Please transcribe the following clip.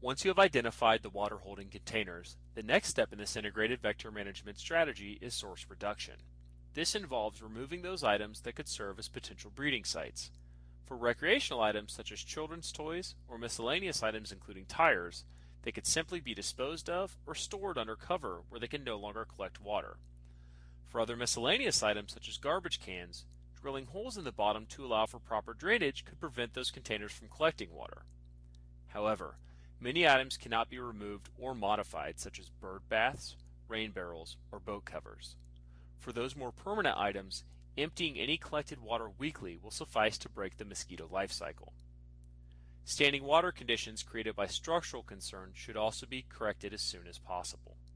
Once you have identified the water holding containers, the next step in this integrated vector management strategy is source reduction. This involves removing those items that could serve as potential breeding sites. For recreational items such as children's toys or miscellaneous items including tires, they could simply be disposed of or stored under cover where they can no longer collect water. For other miscellaneous items such as garbage cans, drilling holes in the bottom to allow for proper drainage could prevent those containers from collecting water. However, many items cannot be removed or modified, such as bird baths, rain barrels, or boat covers. For those more permanent items, emptying any collected water weekly will suffice to break the mosquito life cycle. Standing water conditions created by structural concerns should also be corrected as soon as possible.